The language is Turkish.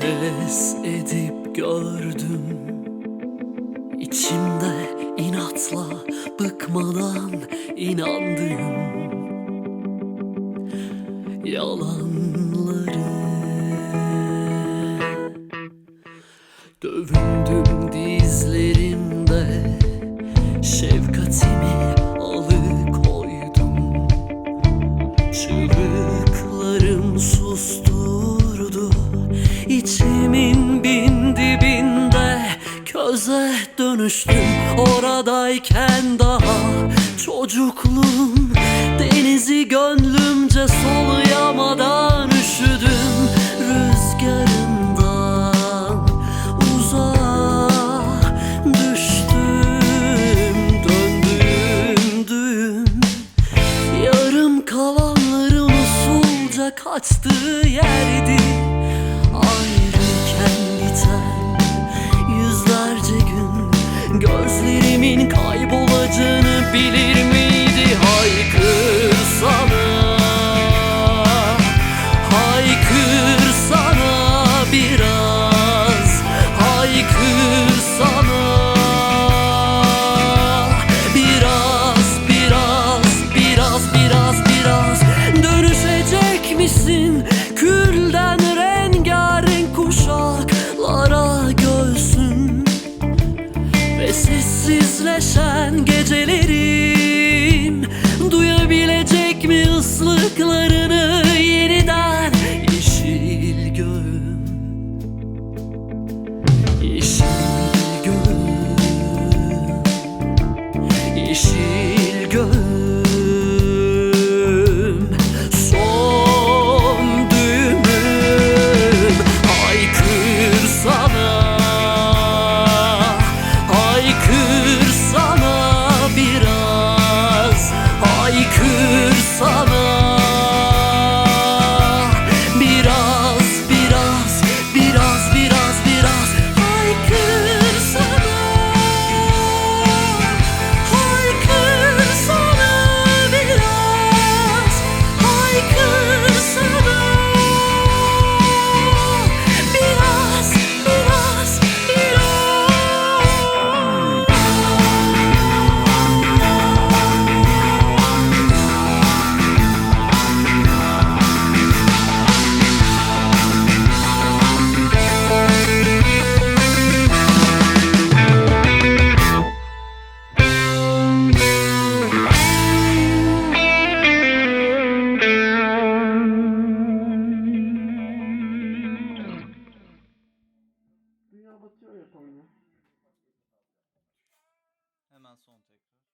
Pes edip gördüm, İçimde inatla bıkmadan inandığım yalanları. Dövündüm dizlerimde, şefkatimi alıkoydum. Çığlıklarım susturdu, içimin bin dibinde köze dönüştüm. Oradayken daha çocukluğum, denizi gönlümce soluyamadan üşüdüm. Rüzgarından uzağa düştüm, döndüm düğüm. Yarım kalanların usulca kaçtığı yerdi. Ayrıyken biten yüzlerce gün, gözlerimin kaybolacağını bilir miydi? Haykırsana, haykırsana biraz, haykırsana biraz, biraz, biraz, biraz, biraz. Dönüşecek misin külden rengarenk kuşaklara göğsün? Ve sessizleşen gecelerim duyabilecek mi ıslıklarını yeniden? Yeşil göğüm, yeşil göğüm, yeşil göğüm, son düğümüm. Haykırsana, haykırsana biraz, haykırsana biraz, biraz, biraz, biraz, biraz. Haykırsana, haykırsana biraz, haykırsana biraz, biraz, Hemen son tekrar.